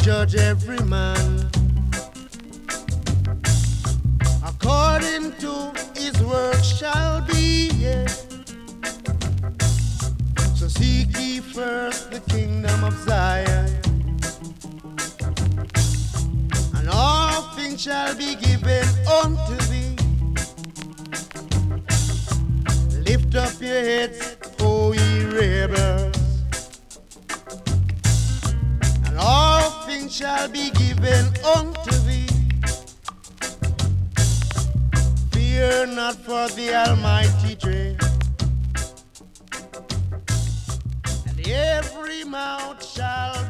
judge every man according to his work shall be. Yeah. So seek ye first the kingdom of Zion, and all things shall be given unto thee. Lift up your heads, O ye rebels, and all things shall be given unto thee. Fear not, for the Almighty dread, and every mouth shall